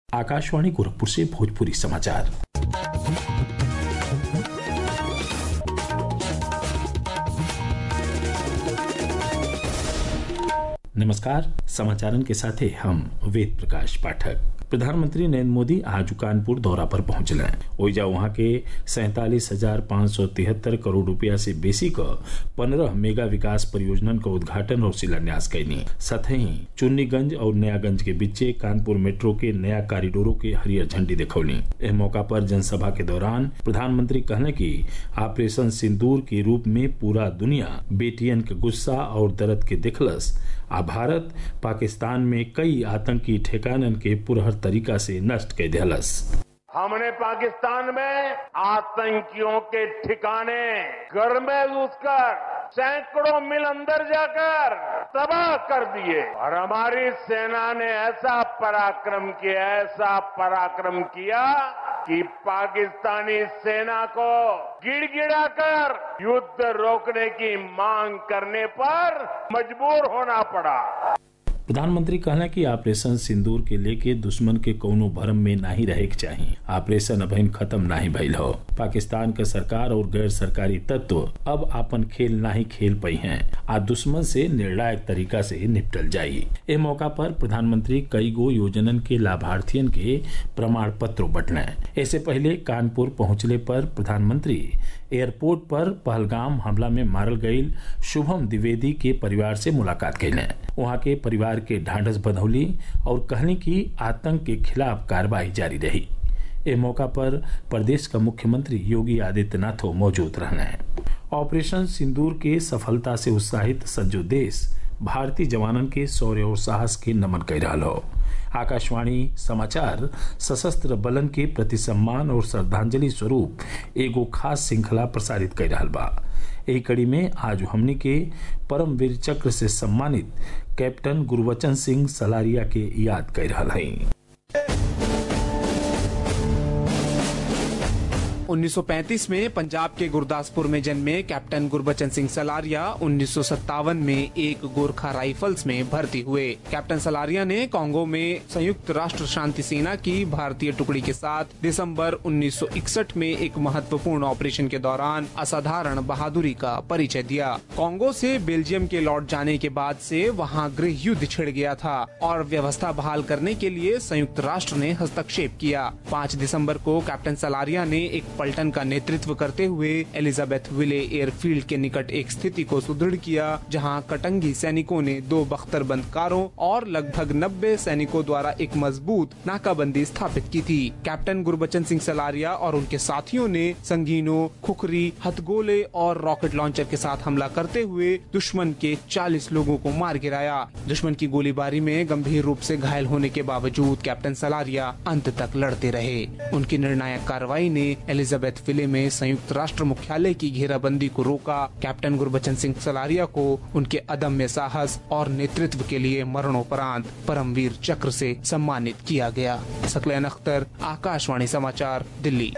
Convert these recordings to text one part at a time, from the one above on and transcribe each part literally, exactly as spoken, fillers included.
आकाशवाणी गोरखपुर से भोजपुरी समाचार। नमस्कार, समाचारन के साथ हम वेद प्रकाश पाठक। प्रधानमंत्री नरेंद्र मोदी आज कानपुर दौरा पर पहुंचल। ओइजा वहां के सैंतालीस हजार पाँच सौ तिहत्तर करोड़ रुपया से बेसी का पंद्रह मेगा विकास परियोजनन का उद्घाटन और शिलान्यास कैनी। साथ ही चुन्नीगंज और नयागंज के बीचे कानपुर मेट्रो के नया कॉरिडोरों के हरियर झंडी दिखौली। इस मौका पर जनसभा के दौरान प्रधानमंत्री कहने की ऑपरेशन सिंदूर के रूप में पूरा दुनिया बेटियन के गुस्सा और दर्द के दिखलस। आ भारत पाकिस्तान में कई आतंकी ठिकानन के पुरहर तरीका से नष्ट कर दिलस। हमने पाकिस्तान में आतंकियों के ठिकाने घर में घुसकर सैकड़ों मील अंदर जाकर तबाह कर दिए और हमारी सेना ने ऐसा पराक्रम किया ऐसा पराक्रम किया कि पाकिस्तानी सेना को गिड़गिड़ाकर युद्ध रोकने की मांग करने पर मजबूर होना पड़ा। प्रधानमंत्री कहना कि ऑपरेशन सिंदूर के लेके दुश्मन के कौनो भरम में नहीं रहे के चाहिए। ऑपरेशन अभी खत्म नहीं भइल हो। पाकिस्तान के सरकार और गैर सरकारी तत्व अब अपन खेल नहीं खेल पाई हैं। आ दुश्मन से निर्णायक तरीका से निपटल जाये। इस मौका पर प्रधानमंत्री कई गो योजनन के लाभार्थियन के प्रमाण पत्र बंटले। इससे पहले कानपुर पहुंचले पर प्रधानमंत्री एयरपोर्ट पर पहलगाम हमला में मारल गईल शुभम द्विवेदी के परिवार से मुलाकात कैले। वहां के परिवार के ढांढस बंधौली और कहने की आतंक के खिलाफ कार्रवाई जारी रही। इस मौका पर प्रदेश का मुख्यमंत्री योगी आदित्यनाथ मौजूद रहने। ऑपरेशन सिंदूर के सफलता से उत्साहित सज्जो देश भारतीय जवानन के शौर्य और साहस के नमन कर रहा हो। आकाशवाणी समाचार सशस्त्र बलन के प्रति सम्मान और श्रद्धांजलि स्वरूप एगो खास श्रृंखला प्रसारित कर रहा बा। यही कड़ी में आज हमने के परमवीर चक्र से सम्मानित कैप्टन गुरबचन सिंह सलारिया के याद कर रहा है। उन्नीस सौ पैंतीस में पंजाब के गुरदासपुर में जन्मे कैप्टन गुरबचन सिंह सलारिया उन्नीस सौ सत्तावन में एक गोरखा राइफल्स में भर्ती हुए। कैप्टन सलारिया ने कांगो में संयुक्त राष्ट्र शांति सेना की भारतीय टुकड़ी के साथ दिसंबर उन्नीस सौ इकसठ में एक महत्वपूर्ण ऑपरेशन के दौरान असाधारण बहादुरी का परिचय दिया। कांगो से बेल्जियम के लौट जाने के बाद से वहां गृह युद्ध छिड़ गया था और व्यवस्था बहाल करने के लिए संयुक्त राष्ट्र ने हस्तक्षेप किया। पाँच दिसंबर को कैप्टन सलारिया ने एक पलटन का नेतृत्व करते हुए एलिजाबेथ विले एयरफील्ड के निकट एक स्थिति को सुदृढ़ किया, जहां कटंगी सैनिकों ने दो बख्तरबंद कारों और लगभग नब्बे सैनिकों द्वारा एक मजबूत नाकाबंदी स्थापित की थी। कैप्टन गुरबचन सिंह सलारिया और उनके साथियों ने संगीनों, खुखरी, हथगोले और रॉकेट लॉन्चर के साथ हमला करते हुए दुश्मन के चालीस लोगों को मार गिराया। दुश्मन की गोलीबारी में गंभीर रूप से घायल होने के बावजूद कैप्टन सलारिया अंत तक लड़ते रहे। उनकी निर्णायक कार्रवाई ने एलिजाबेथ विले में संयुक्त राष्ट्र मुख्यालय की घेराबंदी को रोका। कैप्टन गुरबचन सिंह सलारिया को उनके अदम्य साहस और नेतृत्व के लिए मरणोपरांत परमवीर चक्र से सम्मानित किया गया। सकलैन अख्तर, आकाशवाणी समाचार, दिल्ली।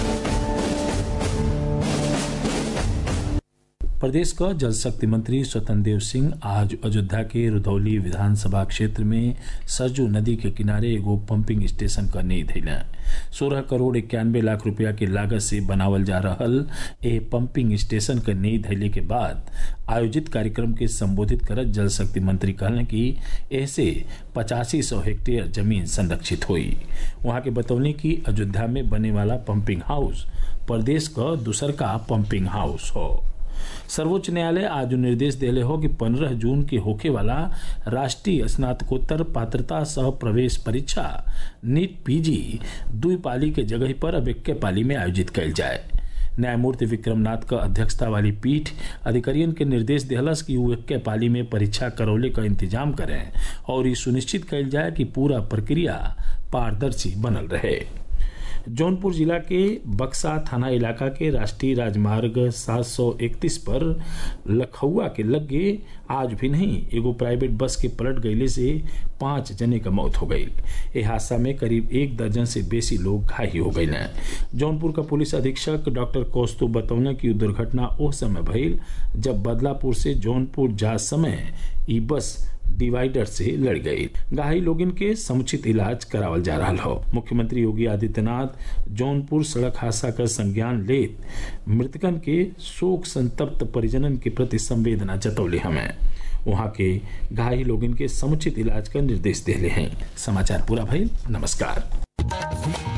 प्रदेश का जल शक्ति मंत्री स्वतंत्र देव सिंह आज अयोध्या के रुधौली विधानसभा क्षेत्र में सरजू नदी के किनारे एगो पंपिंग स्टेशन का नींव धइले। सोलह करोड़ इक्यानवे लाख रुपया के लागत से बनावल जा रहल ए पंपिंग स्टेशन का नींव धइले के बाद आयोजित कार्यक्रम के संबोधित करत जल शक्ति मंत्री कहले कि ऐसे पचासी सौ हेक्टेयर जमीन संरक्षित हुई। वहां के बतौनी कि अयोध्या में बने वाला पंपिंग हाउस प्रदेश का दूसर का पंपिंग हाउस हो। सर्वोच्च न्यायालय आज निर्देश दिले हो कि पंद्रह जून के होखे वाला राष्ट्रीय स्नातकोत्तर पात्रता सह प्रवेश परीक्षा नीट पीजी दुई पाली के जगह पर अब इक्के पाली में आयोजित कैल जाए। न्यायमूर्ति विक्रमनाथ का अध्यक्षता वाली पीठ अधिकारियों के निर्देश दिलस कि वो इक्के पाली में परीक्षा करौले का इंतजाम करें और ये सुनिश्चित कैल जाए कि पूरा प्रक्रिया पारदर्शी बनल रहे। जौनपुर जिला के बक्सा थाना इलाका के राष्ट्रीय राजमार्ग सात सौ इकतीस पर लखौआ के लगे आज भी नहीं एगो प्राइवेट बस के पलट गईले से पांच जने का मौत हो गई। इस हादसा में करीब एक दर्जन से बेसी लोग घायल हो गए हैं। जौनपुर का पुलिस अधीक्षक डॉक्टर कौस्तुभ बतौने की दुर्घटना उस समय भइल जब बदलापुर से जौनपुर जा समय ई बस डिवाइडर से लड़ गई। घायल लोगन के समुचित इलाज करावल जा रहा हो। मुख्यमंत्री योगी आदित्यनाथ जौनपुर सड़क हादसा का संज्ञान लेत मृतकन के शोक संतप्त परिजनन के प्रति संवेदना जतौले हमें वहां के घायल लोगन के समुचित इलाज का निर्देश देले हैं। समाचार पूरा भइल। नमस्कार।